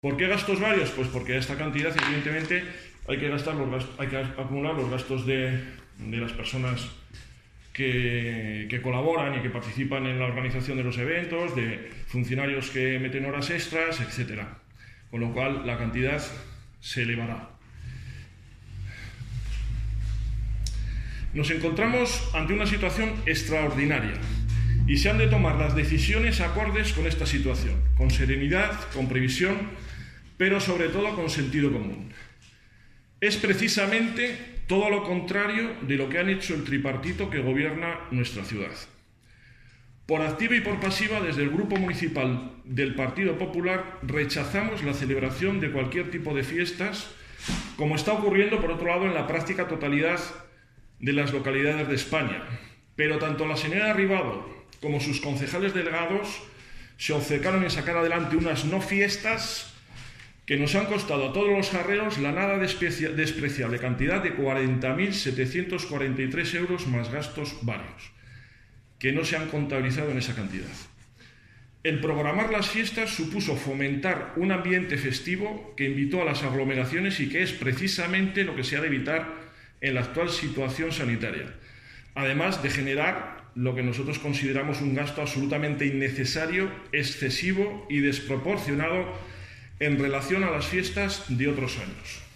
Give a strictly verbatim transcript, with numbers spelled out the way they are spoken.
¿Por qué gastos varios? Pues porque a esta cantidad, evidentemente, hay que, gastar los gastos, hay que acumular los gastos de, de las personas que, que colaboran y que participan en la organización de los eventos, de funcionarios que meten horas extras, etcétera. Con lo cual, la cantidad se elevará. Nos encontramos ante una situación extraordinaria y se han de tomar las decisiones acordes con esta situación, con serenidad, con previsión, pero sobre todo con sentido común. Es precisamente todo lo contrario de lo que han hecho el tripartito que gobierna nuestra ciudad. Por activa y por pasiva, desde el Grupo Municipal del Partido Popular rechazamos la celebración de cualquier tipo de fiestas, como está ocurriendo, por otro lado, en la práctica totalidad de las localidades de España. Pero tanto la señora Ribado como sus concejales delegados se obcecaron en sacar adelante unas no fiestas que nos han costado a todos los jarreros la nada despreciable cantidad de cuarenta mil setecientos cuarenta y tres euros más gastos varios, que no se han contabilizado en esa cantidad. El programar las fiestas supuso fomentar un ambiente festivo que invitó a las aglomeraciones y que es precisamente lo que se ha de evitar en la actual situación sanitaria, además de generar lo que nosotros consideramos un gasto absolutamente innecesario, excesivo y desproporcionado en relación a las fiestas de otros años.